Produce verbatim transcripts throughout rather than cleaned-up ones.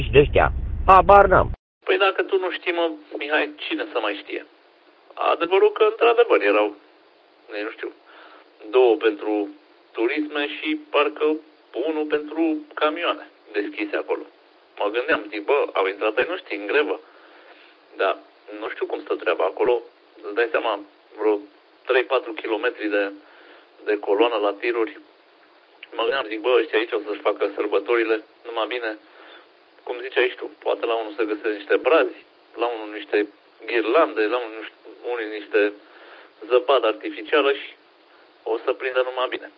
de ăștia. Habar n-am. Păi dacă tu nu știi, mă, Mihai, cine să mai știe? Adevărul că, într-adevăr, erau, nu știu, două pentru turisme și parcă unul pentru camioane deschise acolo. Mă gândeam, zic, bă, au intrat ai noștri în grevă. Dar nu știu cum stă treaba acolo. Îți dai seama, vreo trei patru kilometri de, de coloană la tiruri. Mă gândeam, zic, bă, ăștia aici o să-și facă sărbătorile numai bine. Cum ziceai tu, poate la unul să găsesc niște brazi, la unul niște ghirlande, la unul, unul niște zăpadă artificială și o să prindă numai bine.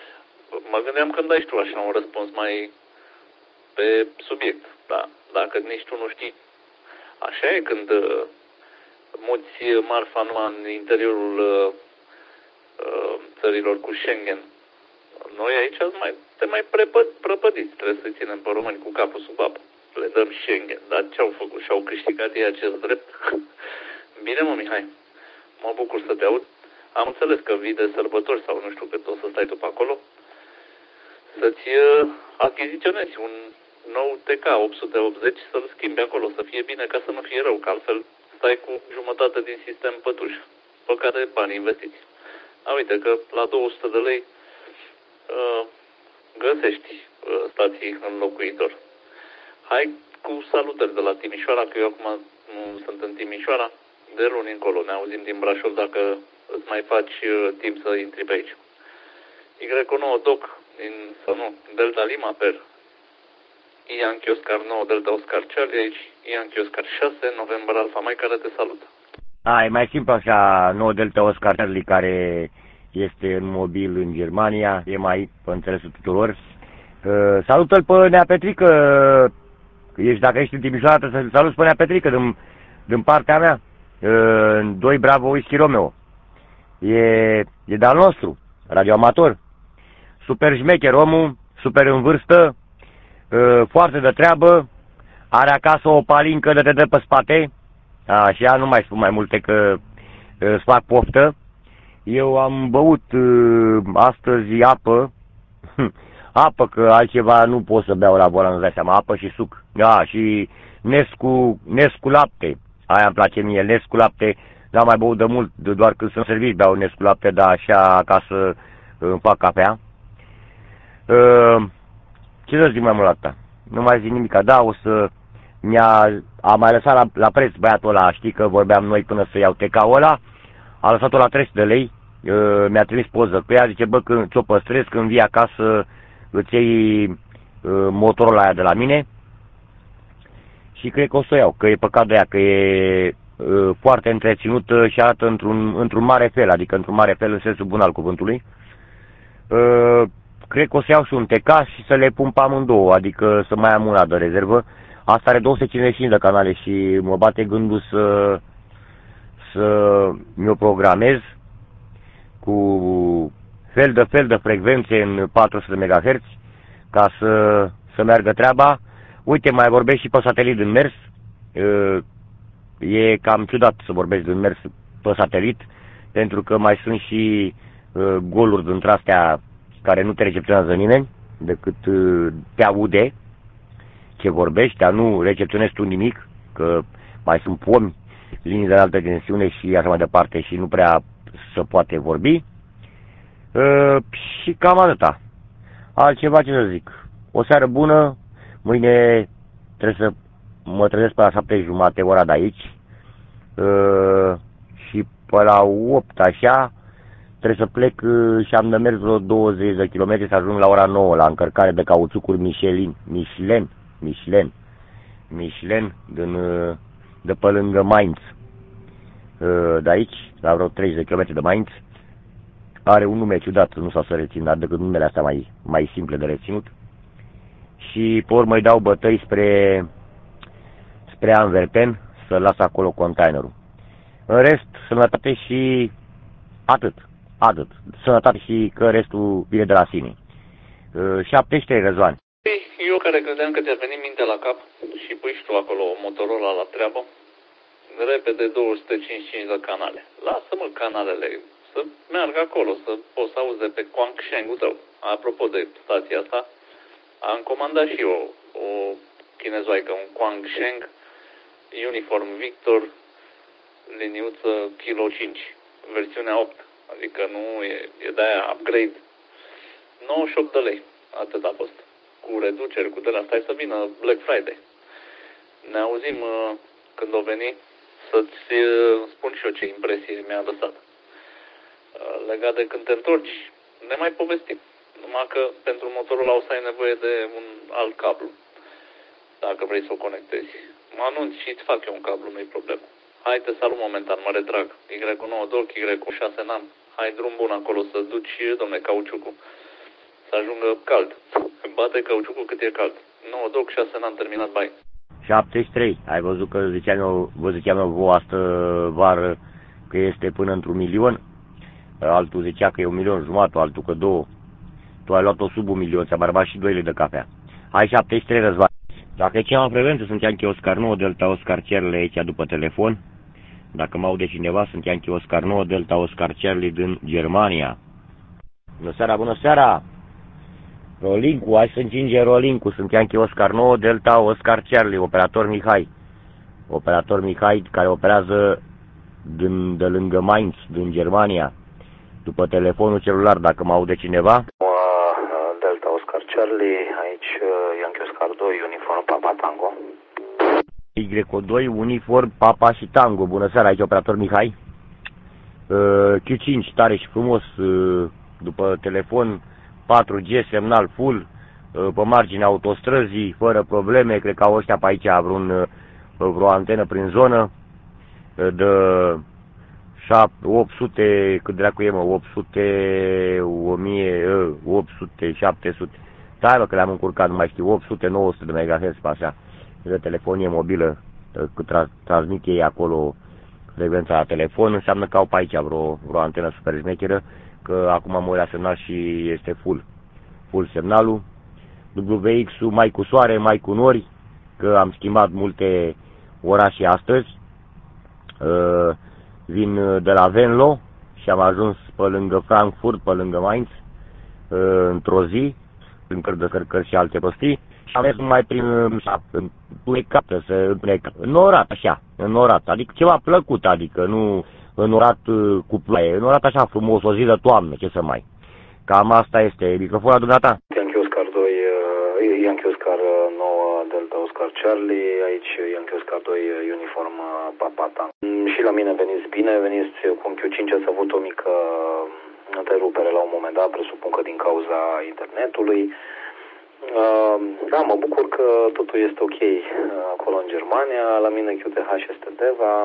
Mă gândeam când dai tu așa un răspuns mai pe subiect. Da, dacă nici tu nu știi. Așa e când uh, muți marfa numai în interiorul uh, uh, țărilor cu Schengen. Noi aici mai, te mai prepă, prăpădiți, trebuie să ținem pe români cu capul sub apă. Le dăm Schengen, dar ce-au făcut? Și-au câștigat ei acest drept? Bine, mă, Mihai, mă bucur să te aud. Am înțeles că vii de sărbători sau nu știu cât o să stai tu pe acolo. Să-ți uh, achiziționezi un nou T K opt sute optzeci să-l schimbi acolo, să fie bine ca să nu fie rău, că altfel stai cu jumătate din sistem pătuș, pe care bani investiți. A, uite că la două sute de lei uh, găsești uh, stații înlocuitor. Hai cu salutări de la Timișoara, că eu acum nu sunt în Timișoara, de luni încolo ne auzim din Brașov dacă îți mai faci uh, timp să intri pe aici. Y nouă Doc din, sau nu, Delta Lima per Yankee Oscar nouă Delta Oscar Charlie, aici Yankee Oscar șase November Alpha Mike, care te salută. A, e mai simplu așa, nouă Delta Oscar Charlie, care este în mobil în Germania, e mai pe înțelesul tuturor. Uh, salută-l pe Nea Petrică, ești, dacă ești în Timișoara, trebuie să salut pe Nea Petrică din, din partea mea, uh, doi Bravo Whisky Romeo. E, e de-al nostru, radioamator, super șmecher omul, super în vârstă, uh, foarte de treabă, are acasă o palincă de te dă pe spate, așa, nu mai spun mai multe că uh, îți fac poftă. Eu am băut uh, astăzi apă, apă, că altceva nu pot să beau la volan, nu dai seama, apă și suc, da, și Nescu, Nescu lapte, aia îmi place mie, Nescu lapte, n-am mai băut de mult, doar când sunt servit beau Nescu lapte, dar așa acasă îmi fac cafea. Uh, ce să zic mai mult la asta? Nu mai zic nimic, da, o să mi-a a mai lăsat la, la preț băiatul ăla, știi că vorbeam noi până să iau T K-ul ăla, a lăsat-o la trei sute de lei, uh, mi-a trimis poză cu ea, zice, bă, când ți-o păstrez, când vii acasă, îți iei uh, motorul aia de la mine și cred că o să o iau, că e păcat de ea, că e uh, foarte întreținută și arată într-un, într-un mare fel, adică într-un mare fel în sensul bun al cuvântului. Uh, cred că o să iau și un T K și să le pun pe amândouă, adică să mai am una de rezervă. Asta are două sute cincizeci și cinci de canale și mă bate gândul să, să mi-o programez cu fel de fel de frecvențe în patru sute de megahertz ca să, să meargă treaba. Uite, mai vorbesc și pe satelit din mers. E cam ciudat să vorbești din mers pe satelit, pentru că mai sunt și goluri dintre astea care nu te recepționează nimeni, decât te aude ce vorbești, dar nu recepționezi tu nimic, că mai sunt pomi, linii de altă dimensiune și așa mai departe și nu prea se poate vorbi. Uh, și cam atâta. Altceva ce să zic. O seară bună, mâine trebuie să mă trezesc pe la șapte jumate ora de aici uh, și pe la opt așa trebuie să plec uh, și am de mers vreo douăzeci de kilometri să ajung la ora nouă la încărcare de cauciucuri Michelin, Michelin, Michelin, Michelin din, uh, de pe lângă Mainz, uh, de aici, la vreo treizeci de kilometri de Mainz. Are un nume ciudat, nu s-o să rețin, dar decât numele astea mai, mai simple de reținut. Și pe urmă îi dau bătăi spre, spre Antwerpen, să las acolo containerul. În rest, sănătate și atât, atât. Sănătate și că restul vine de la sine. șaptezeci Răzvan. Eu care credeam că ți-a venit mintea la cap și pui și tu acolo Motorola la treabă, repede două sute cincizeci și cinci de canale. Lasă-mă canalele să meargă acolo, să poți să auzi de pe Guangsheng-ul tău. Apropo de stația asta, am comandat și eu o chinezoaică, un Guangsheng, Uniform Victor, liniuță Kilo cinci, versiunea opt, adică nu e, e de-aia upgrade. nouăzeci și opt de lei, atât a fost. Cu reduceri, cu de la stai să vină Black Friday. Ne auzim uh, când o veni, să-ți uh, spun și eu ce impresie mi-a lăsat. Uh, legat de când te întorci, ne mai povestim. Numai că pentru motorul ăla o să ai nevoie de un alt cablu. Dacă vrei să o conectezi. Mă anunț și îți fac eu un cablu, nu-i problemă. Hai, te salut momentan, mă retrag. Y nouă doc, Y șase n-am. Hai, drum bun acolo să duci, domne, cauciucul. Să ajungă cald. Bate cauciucul cât e cald. nouă doc, șase n-am terminat, bai. șaptezeci și trei. Ai văzut că ziceam eu, vă ziceam eu vouă astă vară că este până într-un milion? Altul zicea că e un milion jumătate, altul că două. Tu ai luat-o sub un milion, ți-a mai rămas și doi lei de cafea. Hai, șaptezeci și trei, Răzvan. Dacă e ceva frecvență, sunt Ianchi Oscar nouă, Delta Oscar Charlie aici după telefon. Dacă mă aude cineva, sunt Ianchi Oscar nouă, Delta Oscar Charlie din Germania. Bună seara, bună seara! Rolincu, hai să încinge Rolincu, sunt Ianchi Oscar nouă, Delta Oscar Charlie, operator Mihai. Operator Mihai care operează din, de lângă Mainz, din Germania. După telefonul celular, dacă mă aude cineva. Delta Oscar Charlie, aici Yankee Oscar doi, uniform Papa Tango. Y doi, uniform Papa și Tango. Bună seara, aici operator Mihai. Q cinci, tare și frumos, după telefon, patru G, semnal full, pe marginea autostrăzii, fără probleme. Cred că au ăștia pe aici vreun, vreo antenă prin zonă. De opt sute, cât dracu e, mă, opt sute, o mie, opt sute, șapte sute, stai mă că le-am încurcat, nu mai știu, opt sute, nouă sute de megahertz pe așa, de telefonie mobilă, cât tra transmit ei acolo frecvența la telefon, înseamnă că au pe aici vreo, vreo antenă super șmecheră, că acum mă uit la semnal și este full, full semnalul. W X-ul mai cu soare, mai cu nori, că am schimbat multe orașe astăzi. Uh, Vin de la Venlo și am ajuns pe lângă Frankfurt, pe lângă Mainz, într-o zi, prin descărcări și alte prostii. Și am mers numai prin întunecată, să întunecat, înorat, așa, înorat, adică ceva plăcut, adică nu înorat cu ploaie, înorat așa frumos, o zi de toamnă, ce să mai. Cam asta este microfonul dumneata. Yankee Oscar doi, Yankee Oscar nouă, Delta Oscar Charlie, aici Yankee Oscar doi, uniform Papa Tango. Și la mine veniți bine, veniți cu un Q cinci, ați avut o mică întrerupere la un moment dat, presupun că din cauza internetului. Uh, da, mă bucur că totul este ok acolo în Germania, la mine Q T H este Deva.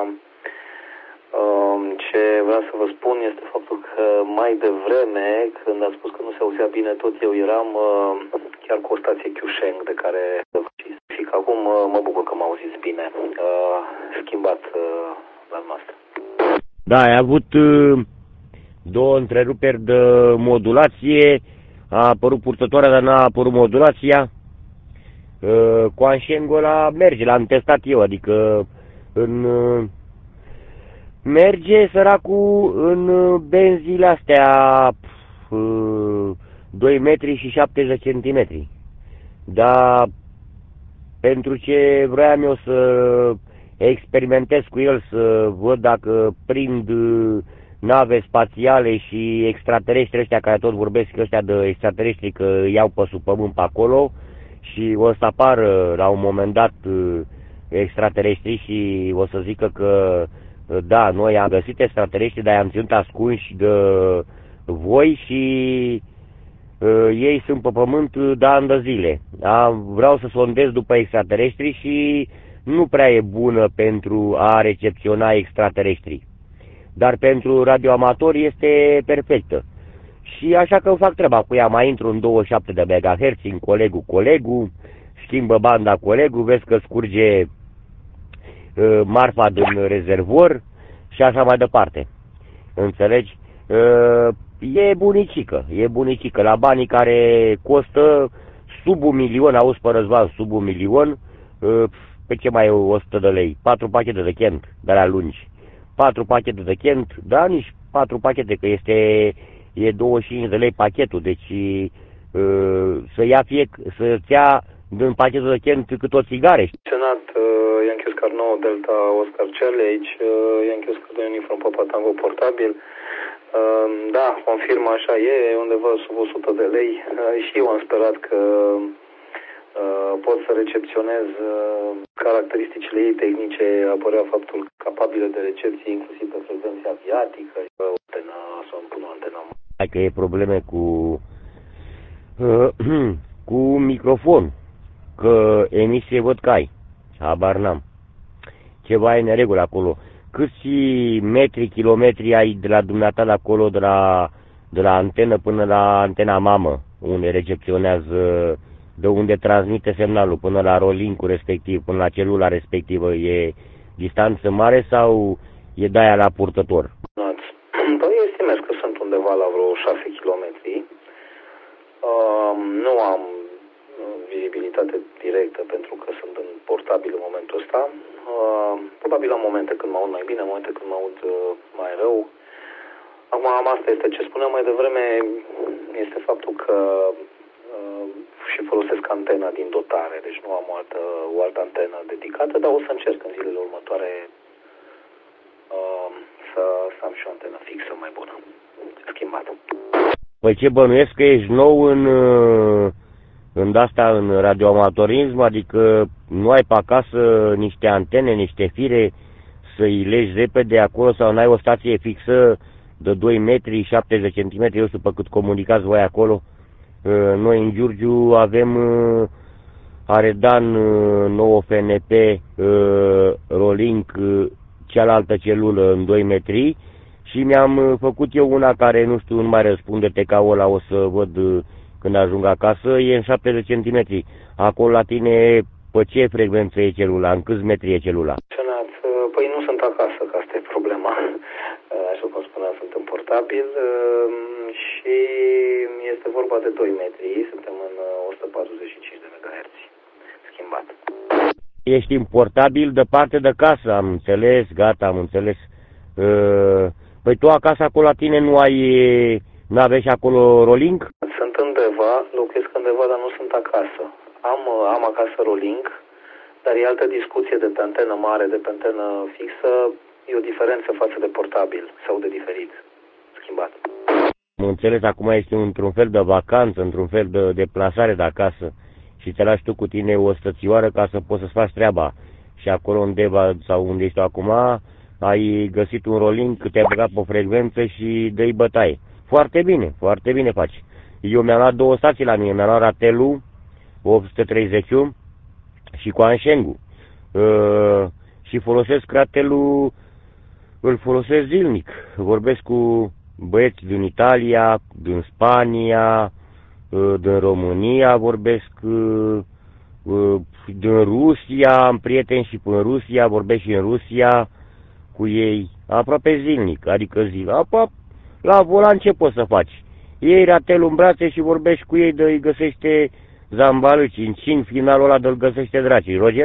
Uh, ce vreau să vă spun este faptul că mai devreme, când ați spus că nu se auzea bine, tot eu eram uh, chiar cu o stație Q-Sheng de care și că acum uh, mă bucur că mă auziți bine. Uh, schimbat uh, la noastră. Da, ai avut uh, două întreruperi de modulație, a apărut purtătoarea, dar n-a apărut modulația. Uh, Guangsheng ăla merge, l-am testat eu, adică în... Uh, merge săracul în benzile astea doi metri și șaptezeci de centimetri. Dar pentru ce vreau eu să experimentez cu el, să văd dacă prind nave spațiale și extraterestri ăștia care tot vorbesc ăștia de extraterestri, că iau pe sub pământ pe acolo și o să apară la un moment dat extraterestri și o să zică că da, noi am găsit extraterestri, dar i-am ținut ascunși de voi și uh, ei sunt pe pământ de ani de zile. Da? Vreau să sondez după extraterestri și nu prea e bună pentru a recepționa extraterestri. Dar pentru radioamatori este perfectă. Și așa că fac treaba cu ea, mai intru în douăzeci și șapte de megahertz, în colegul colegul, schimbă banda colegul, vezi că scurge marfa din rezervor și așa mai departe. Înțelegi? E bunicică, e bunicică. La banii care costă sub un milion, auzi pe Răzvan, sub un milion, pe ce mai e o sută de lei? Patru pachete de Kent, de la lungi. Patru pachete de Kent, da, nici patru pachete, că este e douăzeci și cinci de lei pachetul, deci să ia fie, să-ți ia din pachetul de Kent cât o țigare. Senat uh, Yankee Oscar nouă Delta Oscar Charlie, aici uh, Yankee Oscar doi Uniform Papa Tango portabil. Uh, da, confirm, așa e, undeva sub o sută de lei. Uh, și eu am sperat că uh, pot să recepționez uh, caracteristicile ei tehnice, apărea faptul capabilă de recepție inclusiv pe frecvență aviatică, uh, antena, să îmi pun o antenă. Hai că e probleme cu uh, cu microfon, că emisie văd că ai, habar n-am. Ceva e neregulă acolo. Câți metri, kilometri ai de la dumneata de acolo, de la, de la antenă până la antena mamă, unde recepționează, de unde transmite semnalul, până la rolling-ul respectiv, până la celula respectivă, e distanță mare sau e de-aia la purtător? Păi estimez că sunt undeva la vreo șase kilometri. Uh, nu am vizibilitate directă pentru că sunt în portabil în momentul ăsta. Uh, probabil am momente când mă aud mai bine, momente când mă aud uh, mai rău. Acum asta este ce spuneam mai devreme, este faptul că uh, și folosesc antena din dotare, deci nu am o altă, o altă antenă dedicată, dar o să încerc în zilele următoare uh, să, să am și o antenă fixă mai bună, schimbată. Păi ce bănuiesc că ești nou în... Uh... în asta, în radioamatorism, adică nu ai pe acasă niște antene, niște fire să-i legi repede acolo sau n-ai o stație fixă de doi metri, șaptezeci de centimetri, eu știu pe cât comunicați voi acolo. Noi în Giurgiu avem Aredan nouă F N P Rolink, cealaltă celulă în doi metri și mi-am făcut eu una care, nu știu, nu mai răspunde T K-ul ăla, o să văd când ajung acasă, e în șaptezeci de centimetri. Acolo la tine, pe ce frecvență e celula? În câți metri e celula? Păi nu sunt acasă, că asta e problema. Așa cum spuneam, sunt în portabil și este vorba de doi metri. Suntem în o sută patruzeci și cinci de megahertz. Schimbat. Ești în portabil departe de casă, am înțeles, gata, am înțeles. Păi tu acasă, acolo la tine, nu ai... Nu aveți acolo rolling? Sunt undeva, locuiesc undeva, dar nu sunt acasă. Am, am acasă rolling, dar e altă discuție de pe antenă mare, de pe antenă fixă. E o diferență față de portabil sau de diferit, schimbat. Mă înțeles, acum ești într-un fel de vacanță, într-un fel de deplasare de acasă și te lași tu cu tine o stățioară ca să poți să-ți faci treaba. Și acolo undeva, sau unde ești acum, ai găsit un rolling, te-ai băgat pe o frecvență și dă-i bătaie. Foarte bine, foarte bine faci. Eu mi-am luat două stații la mine, mi-am luat Ratelu opt sute treizeci și cu Anșengu. Uh, și folosesc Ratelu, îl folosesc zilnic. Vorbesc cu băieți din Italia, din Spania, uh, din România, vorbesc uh, uh, din Rusia, am prieteni și în Rusia, vorbesc și în Rusia cu ei, aproape zilnic, adică zil. Aproape la volan ce poți să faci? Iei Ratelul în brațe și vorbești cu ei, de îi găsește Zambalâci, în cin finalul ăla de îl găsește dracii. Roger?